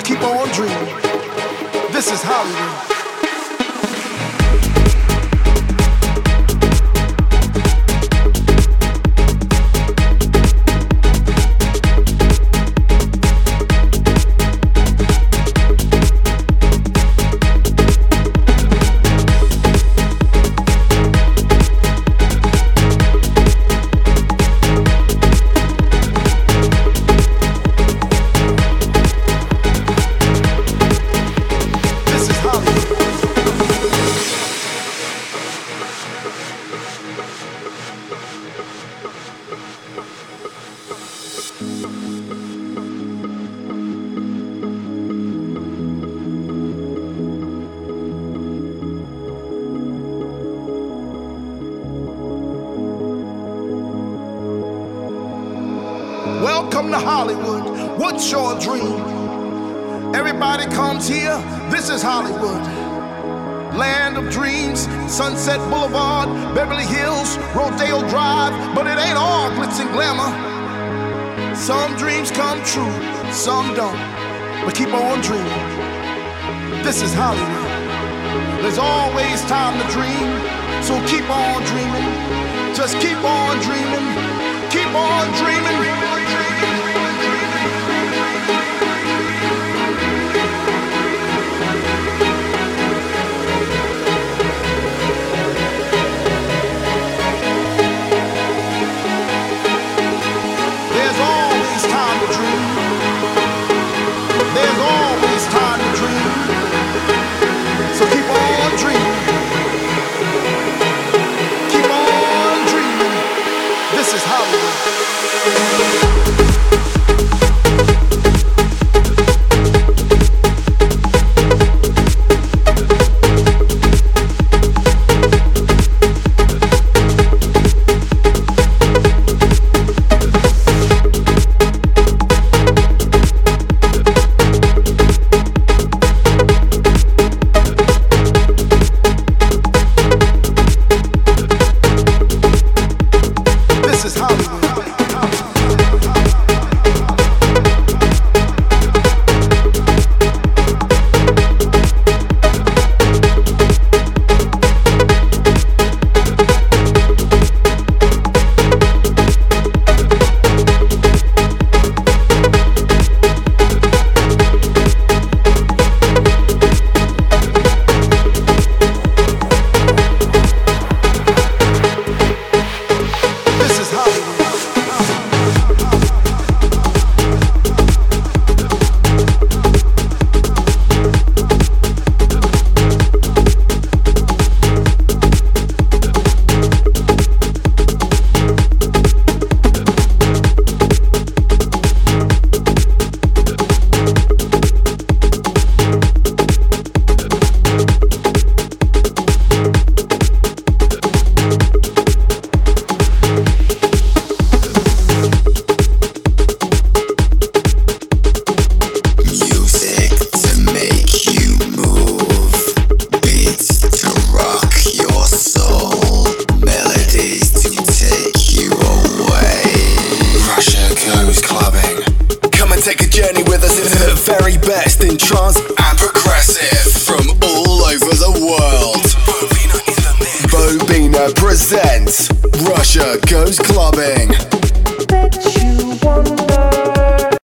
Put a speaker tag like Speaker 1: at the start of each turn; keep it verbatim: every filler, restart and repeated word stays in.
Speaker 1: keep on dreaming. This is Hollywood. Welcome to Hollywood. What's your dream? Everybody comes here. This is Hollywood. Land of dreams, Sunset Boulevard, Beverly Hills, Rodeo Drive. But it ain't all glitz and glamour. Some dreams come true, some don't. But keep on dreaming. This is Hollywood. There's always time to dream, so keep on dreaming. Just keep on dreaming. Keep on dreaming.
Speaker 2: Very best in trance and progressive from all over the world. Bobina presents Russia Goes Clubbing.
Speaker 3: Bet you want